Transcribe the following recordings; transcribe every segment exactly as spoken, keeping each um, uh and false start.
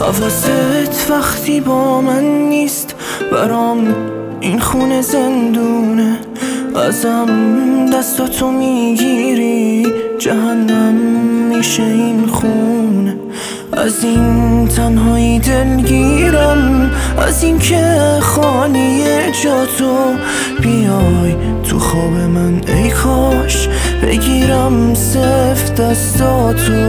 حواست وقتی با من نیست برام این خونه زندونه، ازم دستاتو میگیری جهنم میشه این خونه. از این تنهایی دلگیرم، از این که خالیه جاتو، بیای تو خواب من ای کاش بگیرم سفت دستاتو.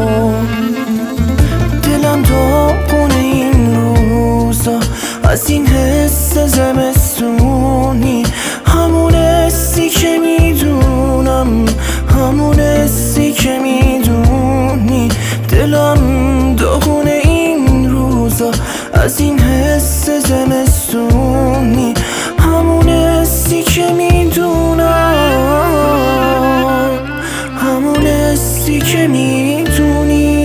دلم داغونه این روزا از این حس زمستونی، همون حسی که میدونم، همون حسی که میدونی. دلم داغونه این روزا از این حس زمستونی، همون حسی که میدونم، همون حسی که میدونی.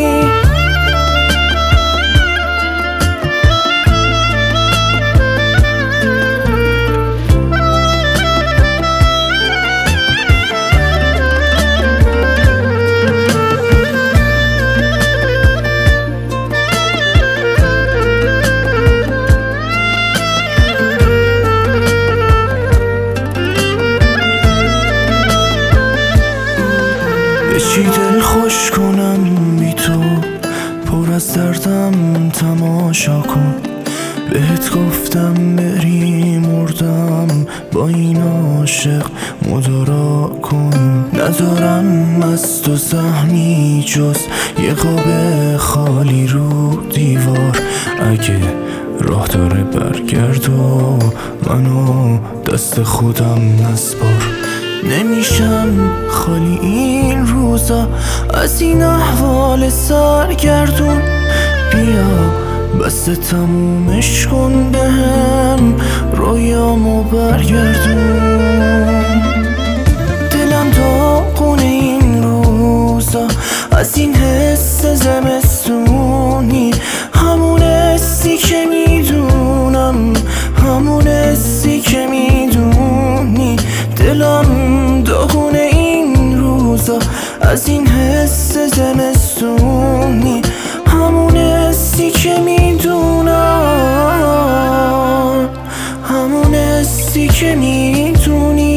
چی دل خوش کنم بی تو، پر از دردم تماشا کن. بهت گفتم بری مردم، با این عاشق مدارا کن. ندارم از تو سهمی جز یه قاب خالی رو دیوار، اگه راه داره برگرد و منو دست خودم نسپار. نمیشم خالی این روزا از این احوال سرگردون، بیا بس تمومش کن بهم رویامو برگردون. دلم داغونه این روزا از این حس زمستونی، همون حسی که میدونم، همون حسی که میدونی. دلم داغونه این روزا از این حس زمستونی، همون حسی که میدونم، همون حسی که میدونی.